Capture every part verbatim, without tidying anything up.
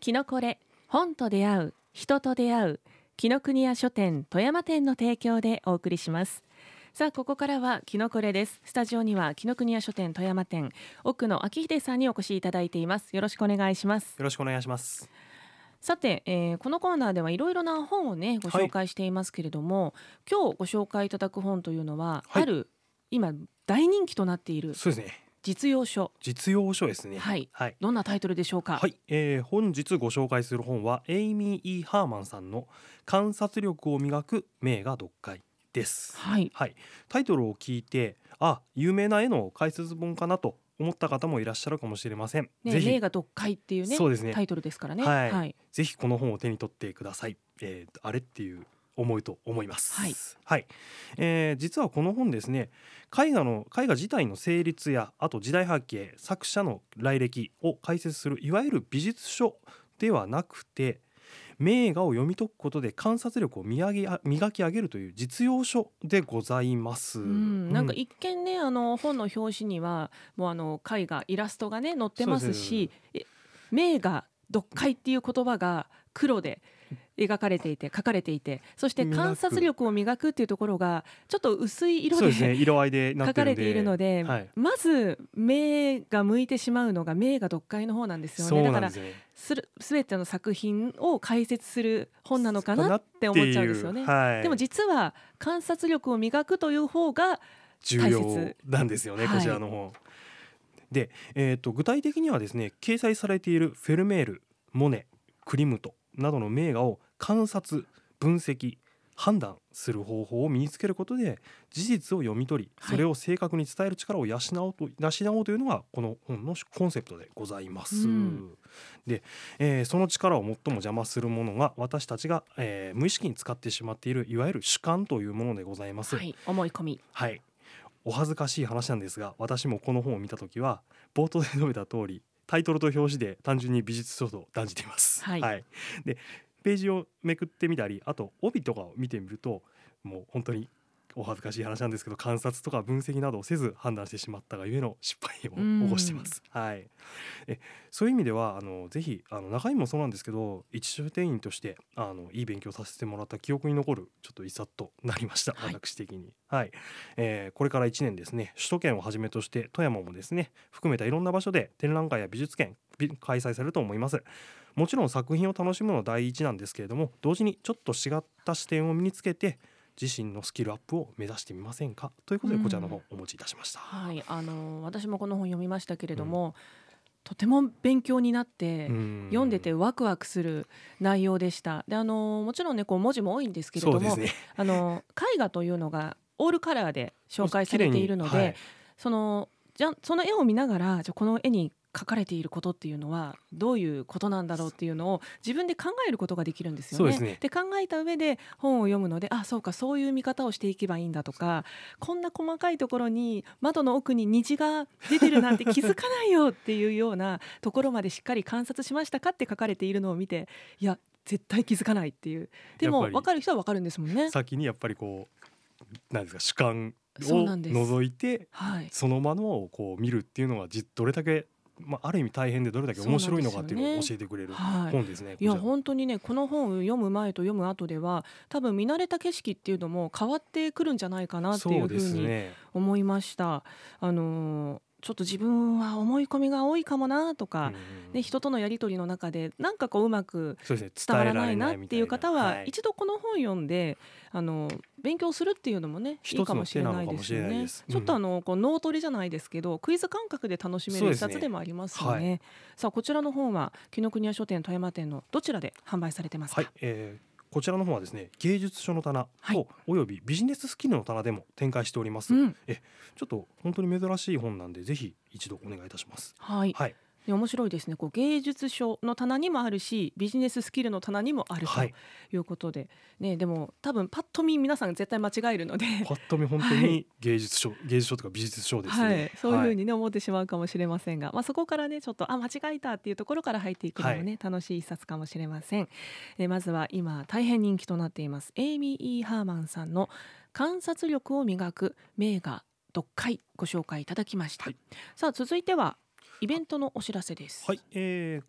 キノコレ本と出会う人と出会う紀ノ国屋書店富山店の提供でお送りします。さあここからはキノコレです。スタジオには紀ノ国屋書店富山店奥野昭秀さんにお越しいただいています。よろしくお願いします。 よろしくお願いします。 さて、えー、このコーナーではいろいろな本をねご紹介していますけれども、はい、今日ご紹介いただく本というのは、はい、ある今大人気となっているそうですね実用書実用書ですね。 はい、はい、どんなタイトルでしょうか。 はい、えー、本日ご紹介する本はエイミー・イー・ハーマンさんの観察力を磨く名画読解です、 はいはい、タイトルを聞いてあ有名な絵の解説本かなと思った方もいらっしゃるかもしれません、 ね、 ぜひ名画読解っていうね、 そうですねタイトルですからね、 はいはい、 ぜひこの本を手に取ってください、えー、あれっていう思いと思います。 はい、 はいえー、実はこの本ですね、絵画の絵画自体の成立やあと時代背景、作者の来歴を解説するいわゆる美術書ではなくて、名画を読み解くことで観察力を磨き磨き上げるという実用書でございます。 うん、なんか一見ね、あの本の表紙にはもうあの絵画イラストがね載ってますし、え名画読解っていう言葉が黒で描かれていて書かれていて、そして観察力を磨くっていうところがちょっと薄い色 で, ね、色合いで書かれているので、 はい、 まず目が向いてしまうのが名画読解の方なんですよね。 そうだからなんですね、 すべての作品を解説する本なのかなって思っちゃうんですよね、 はい、 でも実は観察力を磨くという方が重要なんですよね、 はい、 こちらの本で、えーと、具体的にはですね、掲載されているフェルメール、モネ、クリムトなどの名画を観察、分析、判断する方法を身につけることで事実を読み取り、それを正確に伝える力を養おうと、養おうというのがこの本のコンセプトでございます、うん、で、えー、その力を最も邪魔するものが私たちが、えー、無意識に使ってしまっているいわゆる主観というものでございます、 はい、思い込み、 はい、お恥ずかしい話なんですが、私もこの本を見たときは冒頭で述べた通りタイトルと表紙で単純に美術書と断じています、 はいはい、でページをめくってみたり、あと帯とかを見てみるともう本当にお恥ずかしい話なんですけど、観察とか分析などをせず判断してしまったがゆえの失敗を起こしています、はい、えそういう意味ではあのぜひあの中身もそうなんですけど、一書店員としてあのいい勉強させてもらった記憶に残るちょっと一冊となりました、はい、私的に、はいえー、これからいちねんですね、首都圏をはじめとして富山もですね含めたいろんな場所で展覧会や美術展開催されると思います。もちろん作品を楽しむのは第一なんですけれども、同時にちょっと違った視点を身につけて自身のスキルアップを目指してみませんかということでこちらの本をお持ちいたしました、 うんはい、あの私もこの本読みましたけれども、うん、とても勉強になって読んでてワクワクする内容でした。であのもちろんねこう文字も多いんですけれども、 そうですね、 あの絵画というのがオールカラーで紹介されているので、はい、そのじゃその絵を見ながらじゃこの絵に書かれていることっていうのはどういうことなんだろうっていうのを自分で考えることができるんですよね。 そうですね。 で考えた上で本を読むので、あそうかそういう見方をしていけばいいんだとか、こんな細かいところに窓の奥に虹が出てるなんて気づかないよっていうようなところまでしっかり観察しましたかって書かれているのを見て、いや絶対気づかないっていう、でも分かる人は分かるんですもんね。 先にやっぱりこうなんですか、主観を覗いて そ,、はい、そのものをこう見るっていうのはどれだけまあ、ある意味大変でどれだけ面白いのかっていうのを教えてくれる本ですね。 いや本当にねこの本を読む前と読む後では多分見慣れた景色っていうのも変わってくるんじゃないかなっていうふうに思いました。あのーちょっと自分は思い込みが多いかもなとか、うんね、人とのやり取りの中でなんかこううまく伝わらないなっていう方は一度この本読んであの勉強するっていうのもねいいかもしれないですよね。ちょっとあのこう脳トレじゃないですけどクイズ感覚で楽しめる一冊でもありますよね。はい、さあこちらの本は紀ノ国屋書店富山店のどちらで販売されてますか。 はい、えーこちらの方はですね、芸術書の棚とおよびビジネススキルの棚でも展開しております、うん、えちょっと本当に珍しい本なんでぜひ一度お願いいたします。 はい、はい面白いですね。こう芸術書の棚にもあるしビジネススキルの棚にもあるということで、はいね、でも多分パッと見皆さん絶対間違えるのでパッと見本当に芸術書、はい、芸術書とか美術書ですね、はい、 そういうふうに、ねはい、思ってしまうかもしれませんが、まあ、そこからねちょっとあ間違えたっていうところから入っていくのもね、はい、楽しい一冊かもしれません。えまずは今大変人気となっていますエイミー・イー・ハーマンさんの観察力を磨く名画読解ご紹介いただきました、はい、さあ続いてはイベントのお知らせです。 はい、えー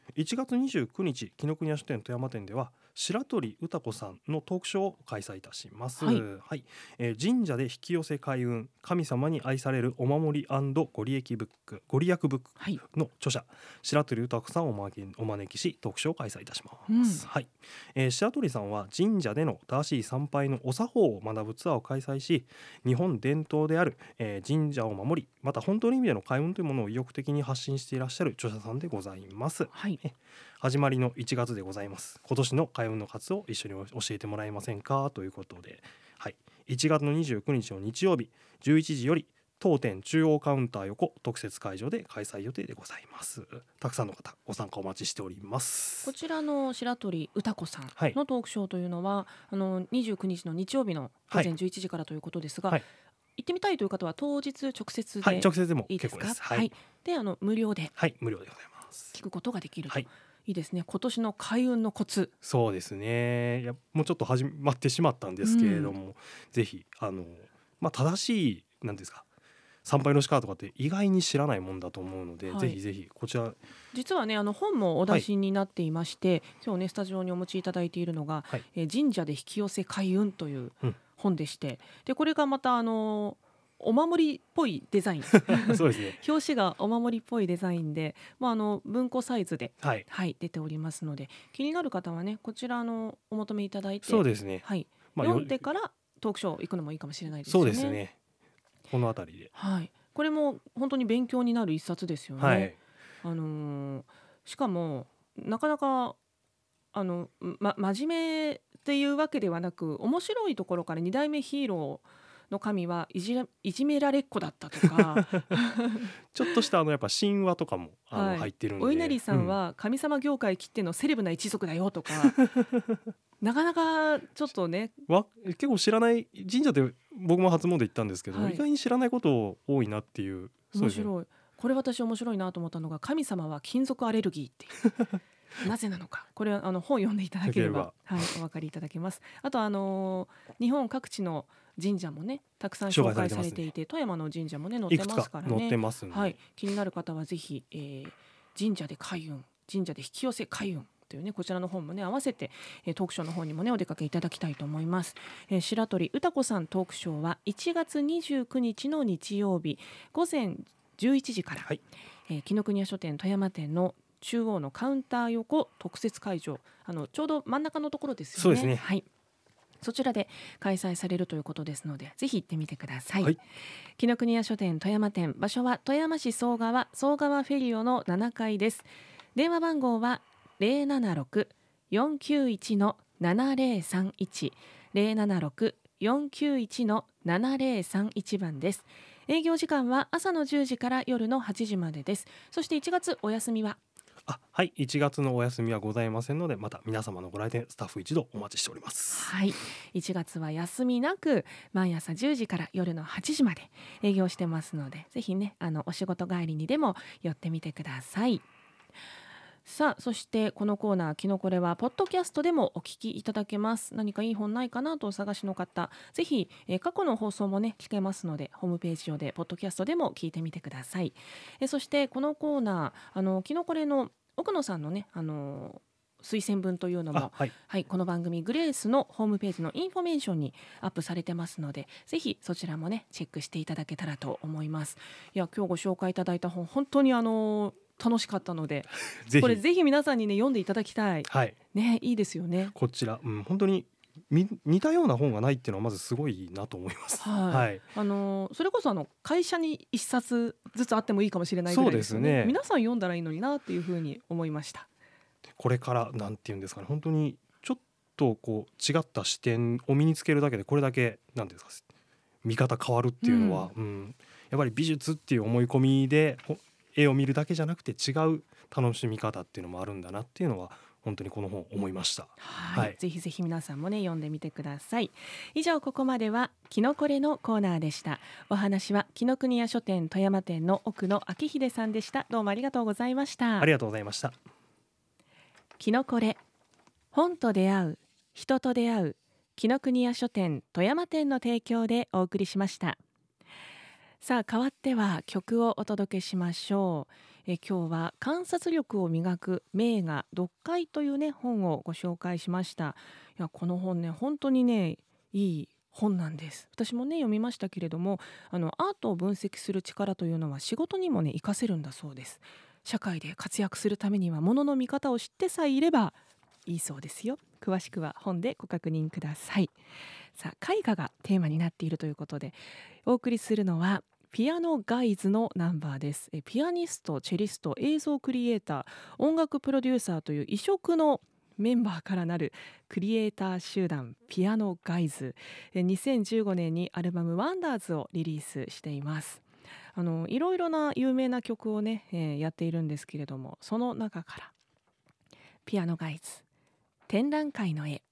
いちがつにじゅうくにち紀ノ国屋書店富山店では白鳥歌子さんのトークショーを開催いたします。 はいはいえー神社で引き寄せ開運、神様に愛されるお守り&ご利益ブックご利益ブックはいの著者白鳥歌子さんをお招きお招きしトークショーを開催いたします。 うんはいえー白鳥さんは神社での正しい参拝のお作法を学ぶツアーを開催し、日本伝統である、えー神社を守り、また本当の意味での開運というものを意欲的に発信していらっしゃる著者さんでございます。 はいえ始まりのいちがつでございます。今年の開運のコツを一緒に教えてもらえませんかということで、はい、いちがつのにじゅうくにちの日曜日じゅういちじより当店中央カウンター横特設会場で開催予定でございます。たくさんの方ご参加お待ちしております。 こちらの白鳥歌子さんはいのトークショーというのは、あのにじゅうくにちの日曜日の午前じゅういちじからということですが、 はい行ってみたいという方は当日直接はい、 で直接でもいいですか？ 結構です。 は、 はいい、 であの無料ではい、無料でございます。 聞くことができると、 はいいいですね。今年の開運のコツ。 そうですね。いやもうちょっと始まってしまったんですけれども、ぜひあの、まあ、正しいなんですか参拝の仕方とかって意外に知らないもんだと思うので、 はいぜひぜひこちら、 実はね、あの本もお出しになっていまして、今日ねスタジオにお持ちいただいているのが、 はいえー神社で引き寄せ開運といううん本でして、でこれがまたあのお守りっぽいデザインそうですね。 表紙がお守りっぽいデザインで、まあ、あの文庫サイズで、 はい、 はい、出ておりますので、気になる方はねこちらのお求めいただいて、 そうですね。 はい、 まあ読んでからトークショー行くのもいいかもしれないですそよね。 うですね。このあたりで、 はい、これも本当に勉強になる一冊ですよね。 はい、 あのーしかもなかなかあの、ま、真面目っていうわけではなく、面白いところからに代目ヒーローの神はいじらいじめられっ子だったとかちょっとしたあのやっぱ神話とかもあの、 はい入ってるんで、 お稲荷さんは神様業界きってのセレブな一族だよとかなかなかちょっとね、 うんわ結構知らない神社で僕も初詣行ったんですけど、 はい意外に知らないこと多いなっていう。そうですね。 面白い。これ私面白いなと思ったのが、神様は金属アレルギーっていうなぜなのか、これはあの本読んでいただければ、はい、お分かりいただけます。あとあのー日本各地の神社もねたくさん紹介されていて、富山の神社もね載っていくつますからか載ってね。 ますんで、 はい、気になる方はぜひ、えー神社で開運、神社で引き寄せ開運というね、こちらの本もね合わせて、えートークショーの方にもねお出かけいただきたいと思います。えー白鳥歌子さんトークショーはいちがつにじゅうくにちの日曜日午前じゅういちじから、 はいえー紀ノ国屋書店富山店の中央のカウンター横特設会場、あのちょうど真ん中のところですよね。 そうですねはい、そちらで開催されるということですので、ぜひ行ってみてください。 はい紀ノ国屋書店富山店、場所は富山市総川総川フェリオのななかいです。電話番号は ゼロななろく よんきゅういち ななゼロさんいち ゼロななろく よんきゅういち ななゼロさんいち番です。営業時間は朝のじゅうじから夜のはちじまでです。そしていちがつお休みは、 あはいいちがつのお休みはございませんので、また皆様のご来店スタッフ一同お待ちしております。 はい、いちがつは休みなく毎朝じゅうじから夜のはちじまで営業してますので、ぜひねあのお仕事帰りにでも寄ってみてください。さあ、そしてこのコーナーキノコレはポッドキャストでもお聞きいただけます。何かいい本ないかなとお探しの方、ぜひ、えー過去の放送もね聞けますので、ホームページ上でポッドキャストでも聞いてみてください。えーそしてこのコーナー、あのキノコレの奥野さんのねあの推薦文というのも、 あはいはい、この番組グレースのホームページのインフォメーションにアップされてますので、ぜひそちらもねチェックしていただけたらと思います。いや、今日ご紹介いただいた本本当にあの楽しかったので、 ぜひこれぜひ皆さんにね読んでいただきたいはいね。いいですよね。 こちら、うん、本当にみ似たような本がないっていうのはまずすごいなと思います。 はい、 はいあのそれこそあの会社に一冊ずつあってもいいかもしれないぐらいですよね。 そうですね皆さん読んだらいいのになっていうふうに思いました。 これからなんていうんですかね、本当にちょっとこう違った視点を身につけるだけでこれだけなんていうんですか見方変わるっていうのは、うんうん、やっぱり美術っていう思い込みでほ絵を見るだけじゃなくて違う楽しみ方っていうのもあるんだなっていうのは本当にこの本思いました。 はい、 はいぜひぜひ皆さんもね読んでみてください。以上、ここまではキノコレのコーナーでした。お話は紀ノ国屋書店富山店の奥野昭秀さんでした。どうもありがとうございました。 ありがとうございました。 キノコレ、本と出会う、人と出会う、紀ノ国屋書店富山店の提供でお送りしました。さあ、代わっては曲をお届けしましょう。 え今日は観察力を磨く名画読解というね本をご紹介しました。いやこの本ね本当にねいい本なんです。私もね読みましたけれども、あのアートを分析する力というのは仕事にもね活かせるんだそうです。社会で活躍するためには物の見方を知ってさえいればいいそうですよ。詳しくは本でご確認ください。さあ絵画がテーマになっているということでお送りするのはピアノガイズのナンバーです。えピアニスト、チェリスト、映像クリエイター、音楽プロデューサーという異色のメンバーからなるクリエイター集団ピアノガイズ。えにせんじゅうごねんにアルバムワンダーズをリリースしています。あのいろいろな有名な曲をね、えーやっているんですけれども、その中からピアノガイズ展覧会の絵